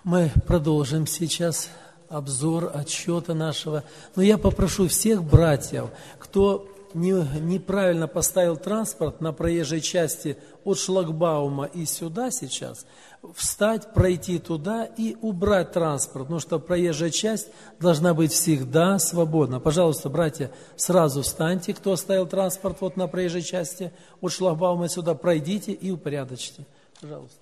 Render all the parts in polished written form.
Мы продолжим сейчас обзор отчета нашего. Но я попрошу всех братьев, кто неправильно поставил транспорт на проезжей части от шлагбаума и сюда сейчас, встать, пройти туда и убрать транспорт, потому что проезжая часть должна быть всегда свободна. Пожалуйста, братья, сразу встаньте, кто оставил транспорт вот на проезжей части от шлагбаума сюда, пройдите и упорядочьте. Пожалуйста.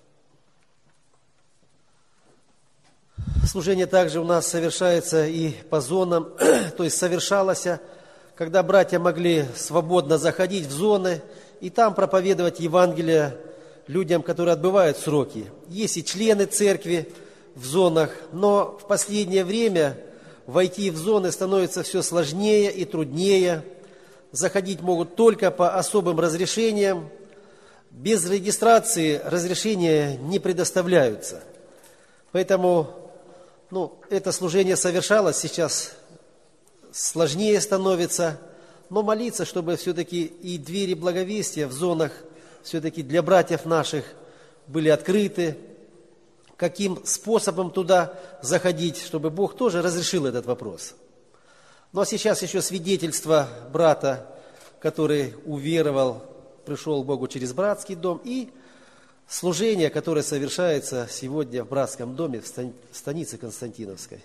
Служение также у нас совершается и по зонам, то есть совершалось, когда братья могли свободно заходить в зоны и там проповедовать Евангелие людям, которые отбывают сроки. Есть и члены церкви в зонах, но в последнее время войти в зоны становится все сложнее и труднее. Заходить могут только по особым разрешениям. Без регистрации разрешения не предоставляются. Поэтому это служение совершалось, сейчас сложнее становится, но молиться, чтобы все-таки и двери благовестия в зонах все-таки для братьев наших были открыты, каким способом туда заходить, чтобы Бог тоже разрешил этот вопрос. Ну а сейчас еще свидетельство брата, который уверовал, пришел к Богу через братский дом, и служение, которое совершается сегодня в братском доме в станице Константиновской.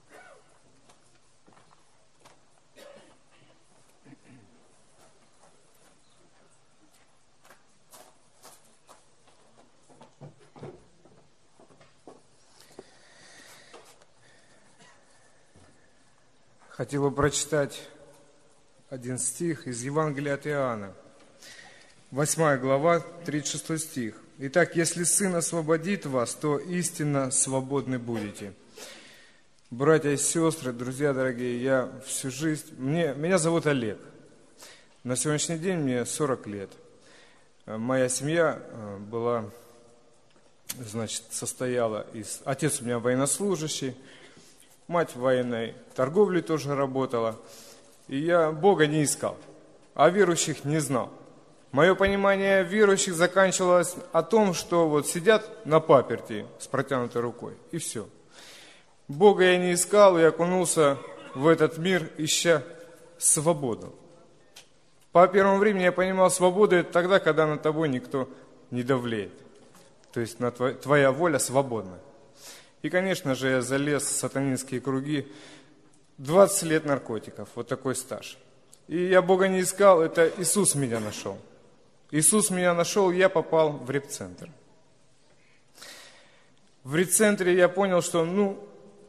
Хотел бы прочитать один стих из Евангелия от Иоанна, 8 глава, 36 стих. «Итак, если Сын освободит вас, то истинно свободны будете». Братья и сестры, друзья дорогие, я всю жизнь... Меня зовут Олег. На сегодняшний день мне 40 лет. Моя семья состояла из... Отец у меня военнослужащий, мать в военной торговле тоже работала. И я Бога не искал, а верующих не знал. Мое понимание верующих заканчивалось о том, что вот сидят на паперти с протянутой рукой, и все. Бога я не искал и окунулся в этот мир, ища свободу. По первому времени я понимал, свобода – это тогда, когда над тобой никто не давлеет. То есть твоя воля свободна. И, конечно же, я залез в сатанинские круги. 20 лет наркотиков, вот такой стаж. И я Бога не искал, это Иисус меня нашел. Иисус меня нашел, я попал в репцентр. В репцентре я понял, что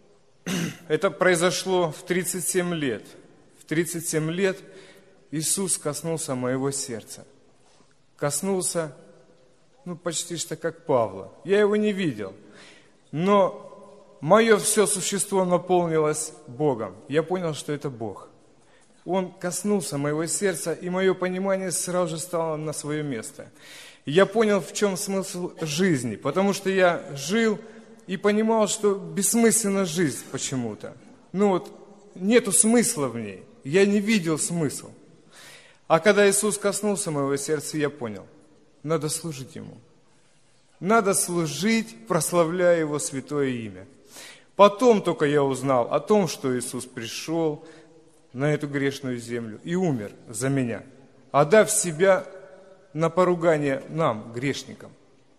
это произошло в 37 лет. В 37 лет Иисус коснулся моего сердца. Коснулся, почти что как Павла. Я его не видел, но мое все существо наполнилось Богом. Я понял, что это Бог. Он коснулся моего сердца, и мое понимание сразу же стало на свое место. Я понял, в чем смысл жизни, потому что я жил и понимал, что бессмысленна жизнь почему-то. Нету смысла в ней, я не видел смысл. А когда Иисус коснулся моего сердца, я понял, надо служить Ему. Надо служить, прославляя Его святое имя. Потом только я узнал о том, что Иисус пришел на эту грешную землю и умер за меня, отдав себя на поругание нам, грешникам.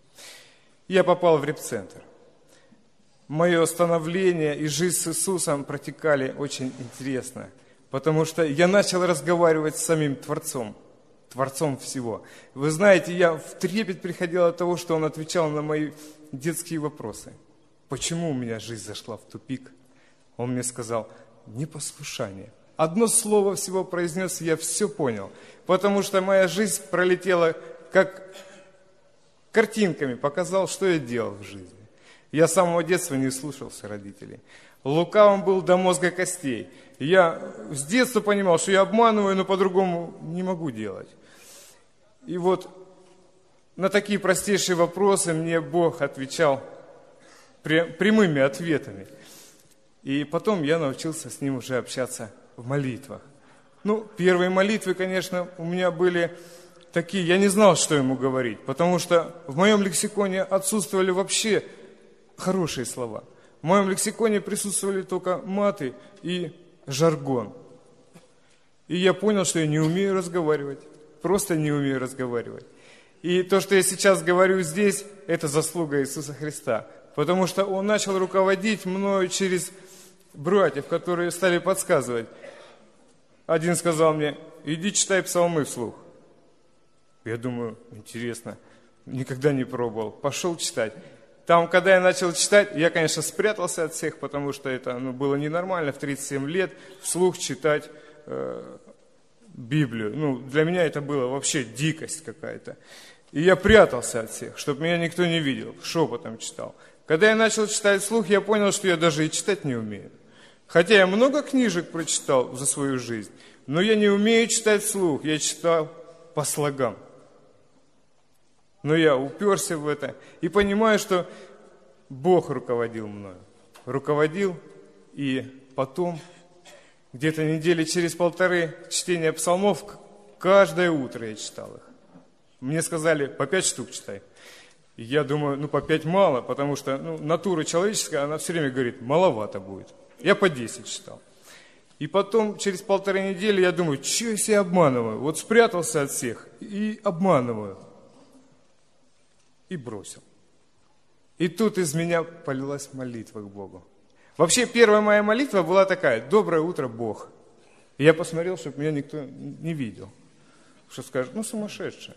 Я попал в репцентр. Мое становление и жизнь с Иисусом протекали очень интересно, потому что я начал разговаривать с самим Творцом, Творцом всего. Вы знаете, я в трепет приходил от того, что Он отвечал на мои детские вопросы. Почему у меня жизнь зашла в тупик? Он мне сказал, непослушание. Одно слово всего произнес, и я все понял. Потому что моя жизнь пролетела как картинками, показал, что я делал в жизни. Я с самого детства не слушался родителей. Лукавым был до мозга костей. Я с детства понимал, что я обманываю, но по-другому не могу делать. И вот на такие простейшие вопросы мне Бог отвечал прямыми ответами. И потом я научился с Ним уже общаться в молитвах. Первые молитвы, конечно, у меня были такие, я не знал, что Ему говорить, потому что в моем лексиконе отсутствовали вообще хорошие слова. В моем лексиконе присутствовали только маты и жаргон. И я понял, что я не умею разговаривать. Просто не умею разговаривать. И то, что я сейчас говорю здесь, это заслуга Иисуса Христа. Потому что Он начал руководить мною через братьев, которые стали подсказывать. Один сказал мне: иди читай псалмы вслух. Я думаю, интересно, никогда не пробовал. Пошел читать. Там, когда я начал читать, я, конечно, спрятался от всех, потому что это было ненормально в 37 лет вслух читать Библию. Для меня это было вообще дикость какая-то. И я прятался от всех, чтобы меня никто не видел, шепотом читал. Когда я начал читать вслух, я понял, что я даже и читать не умею. Хотя я много книжек прочитал за свою жизнь, но я не умею читать вслух, я читал по слогам. Но я уперся в это и понимаю, что Бог руководил мною. Руководил, и потом, где-то недели через 1,5 чтения псалмов, каждое утро я читал их. Мне сказали, по 5 штук читай. И я думаю, по 5 мало, потому что натура человеческая, она все время говорит, маловато будет. Я по 10 читал. И потом, через 1,5 недели, я думаю, что я себя обманываю? Вот спрятался от всех и обманываю. И бросил. И тут из меня полилась молитва к Богу. Вообще, первая моя молитва была такая: «Доброе утро, Бог». И я посмотрел, чтобы меня никто не видел. Что скажет, сумасшедшая.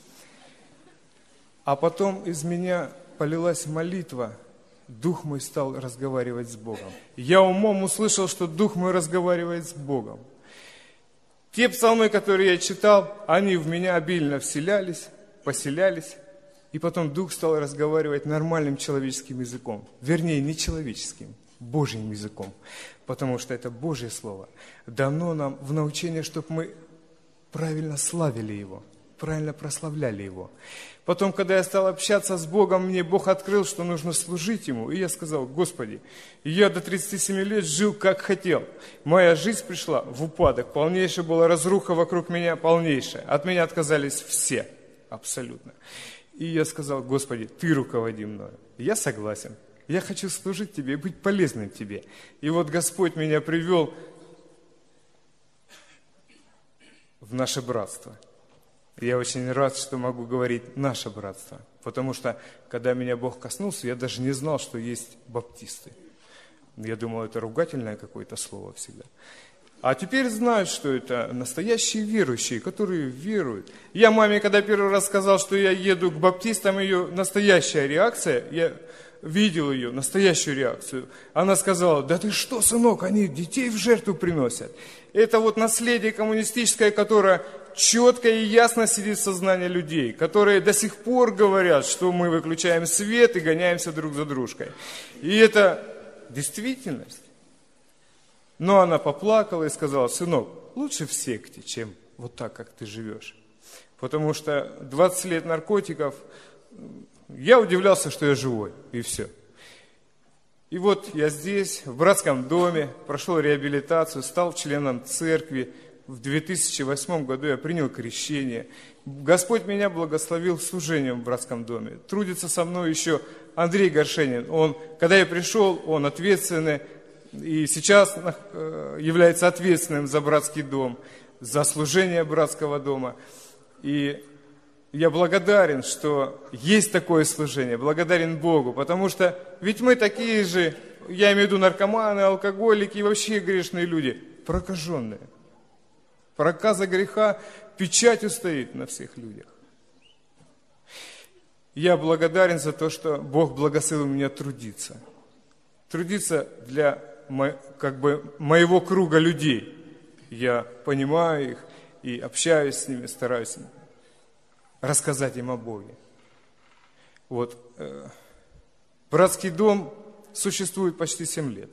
А потом из меня полилась молитва. Дух мой стал разговаривать с Богом. Я умом услышал, что Дух мой разговаривает с Богом. Те псалмы, которые я читал, они в меня обильно вселялись, поселялись. И потом Дух стал разговаривать нормальным человеческим языком. Вернее, не человеческим, Божьим языком. Потому что это Божье Слово. Дано нам в научение, чтобы мы правильно славили Его, правильно прославляли Его. Потом, когда я стал общаться с Богом, мне Бог открыл, что нужно служить Ему. И я сказал: Господи, я до 37 лет жил как хотел. Моя жизнь пришла в упадок. Полнейшая была разруха вокруг меня, полнейшая. От меня отказались все, абсолютно. И я сказал: Господи, Ты руководи мною. Я согласен. Я хочу служить Тебе и быть полезным Тебе. И вот Господь меня привел в наше братство. Я очень рад, что могу говорить «наше братство». Потому что, когда меня Бог коснулся, я даже не знал, что есть баптисты. Я думал, это ругательное какое-то слово всегда. А теперь знают, что это настоящие верующие, которые веруют. Я маме, когда первый раз сказал, что я еду к баптистам, ее настоящая реакция, я видел ее настоящую реакцию. Она сказала: да ты что, сынок, они детей в жертву приносят. Это вот наследие коммунистическое, которое четко и ясно сидит в сознании людей, которые до сих пор говорят, что мы выключаем свет и гоняемся друг за дружкой. И это действительность. Но она поплакала и сказала: сынок, лучше в секте, чем вот так, как ты живешь. Потому что 20 лет наркотиков, я удивлялся, что я живой, и все. И вот я здесь, в братском доме, прошел реабилитацию, стал членом церкви. В 2008 году я принял крещение. Господь меня благословил служением в братском доме. Трудится со мной еще Андрей Горшенин. Когда я пришел, он ответственный. И сейчас является ответственным за братский дом, за служение братского дома. И я благодарен, что есть такое служение, благодарен Богу, потому что ведь мы такие же, я имею в виду наркоманы, алкоголики и вообще грешные люди, прокаженные. Проказа греха печатью стоит на всех людях. Я благодарен за то, что Бог благословил меня трудиться. Трудиться для моего круга людей. Я понимаю их и общаюсь с ними, стараюсь рассказать им о Боге. Братский дом существует почти 7 лет.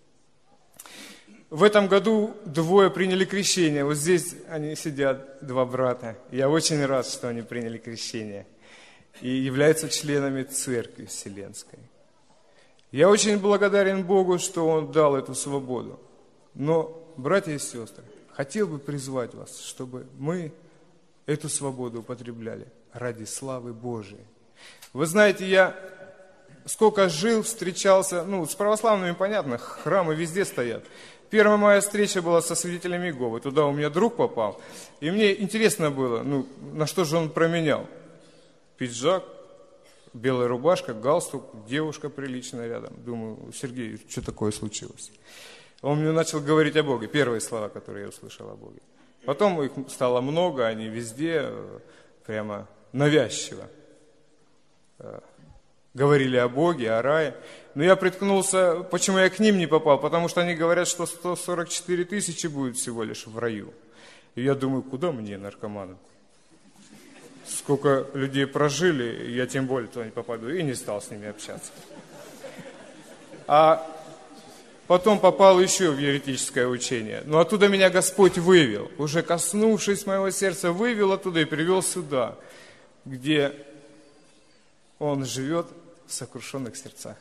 В этом году 2 приняли крещение. Вот здесь они сидят, 2 брата. Я очень рад, что они приняли крещение и являются членами Церкви Вселенской. Я очень благодарен Богу, что Он дал эту свободу. Но, братья и сестры, хотел бы призвать вас, чтобы мы эту свободу употребляли ради славы Божией. Вы знаете, я сколько жил, встречался, ну, с православными, понятно, храмы везде стоят. Первая моя встреча была со свидетелями Иеговы. Туда у меня друг попал. И мне интересно было, ну, на что же он променял. Пиджак, белая рубашка, галстук, девушка приличная рядом. Думаю, Сергей, что такое случилось? Он мне начал говорить о Боге. Первые слова, которые я услышал о Боге. Потом их стало много, они везде прямо навязчиво говорили о Боге, о рае. Но я приткнулся, почему я к ним не попал, потому что они говорят, что 144 тысячи будет всего лишь в раю. И я думаю, куда мне, наркоману? Сколько людей прожили, я тем более туда не попаду, и не стал с ними общаться. А потом попал еще в еретическое учение. Но оттуда меня Господь вывел, уже коснувшись моего сердца, вывел оттуда и привел сюда, где Он живет в сокрушенных сердцах.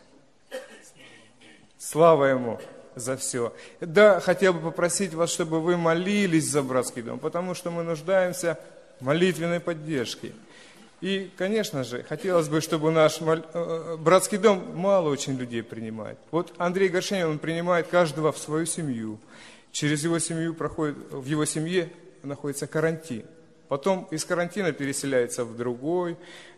Слава Ему за все. Да, хотел бы попросить вас, чтобы вы молились за братский дом, потому что мы нуждаемся в молитвенной поддержке. И, конечно же, хотелось бы, чтобы наш братский дом мало очень людей принимает. Вот Андрей Горшенин, он принимает каждого в свою семью. Через его семью проходит, в его семье находится карантин. Потом из карантина переселяется в другое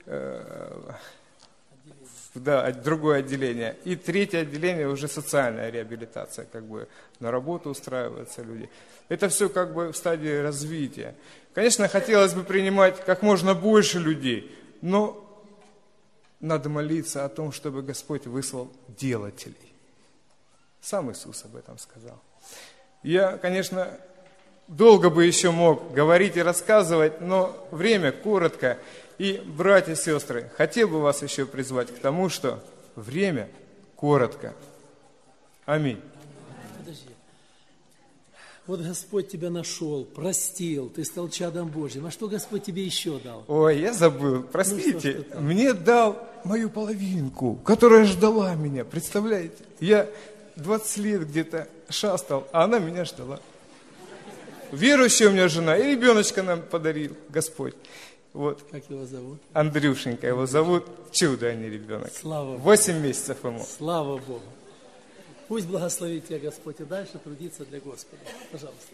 отделение. И третье отделение уже социальная реабилитация, как бы на работу устраиваются люди. Это все как бы в стадии развития. Конечно, хотелось бы принимать как можно больше людей, но надо молиться о том, чтобы Господь выслал делателей. Сам Иисус об этом сказал. Я, конечно, долго бы еще мог говорить и рассказывать, но время коротко. И, братья и сестры, хотел бы вас еще призвать к тому, что время коротко. Аминь. Подожди. Вот Господь тебя нашел, простил, ты стал чадом Божьим. А что Господь тебе еще дал? Ой, я забыл, простите. Мне дал мою половинку, которая ждала меня, представляете? Я 20 лет где-то шастал, а она меня ждала. Верующая у меня жена, и ребеночка нам подарил Господь. Вот. Как его зовут? Андрюшенька его зовут. Чудо, а не ребенок. Слава Богу. 8 месяцев ему. Слава Богу. Пусть благословит тебя Господь и дальше трудиться для Господа. Пожалуйста.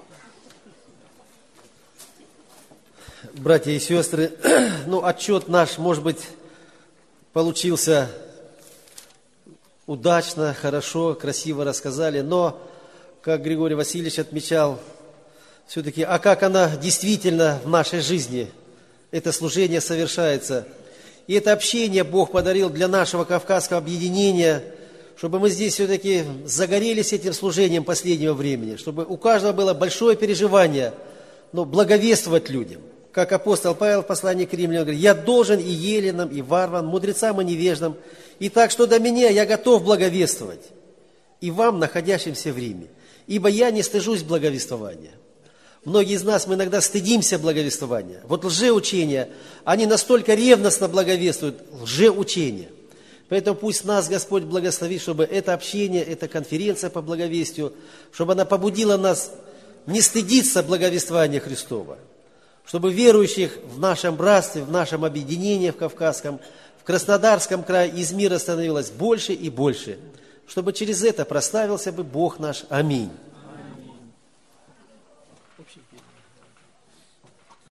Братья и сестры, отчет наш, может быть, получился удачно, хорошо, красиво рассказали, но, как Григорий Васильевич отмечал, все-таки, а как она действительно в нашей жизни, это служение совершается. И это общение Бог подарил для нашего Кавказского объединения, чтобы мы здесь все-таки загорелись этим служением последнего времени, чтобы у каждого было большое переживание, благовествовать людям. Как апостол Павел в послании к Римлянам говорит, я должен и еленам, и варварам, мудрецам и невеждам, и так, что до меня я готов благовествовать, и вам, находящимся в Риме, ибо я не стыжусь благовествования. Многие из нас, мы иногда стыдимся благовествования. Вот лжеучения, они настолько ревностно благовествуют, лжеучения. Поэтому пусть нас Господь благословит, чтобы это общение, эта конференция по благовестию, чтобы она побудила нас не стыдиться благовествования Христова, чтобы верующих в нашем братстве, в нашем объединении в Кавказском, в Краснодарском крае из мира становилось больше и больше, чтобы через это прославился бы Бог наш. Аминь.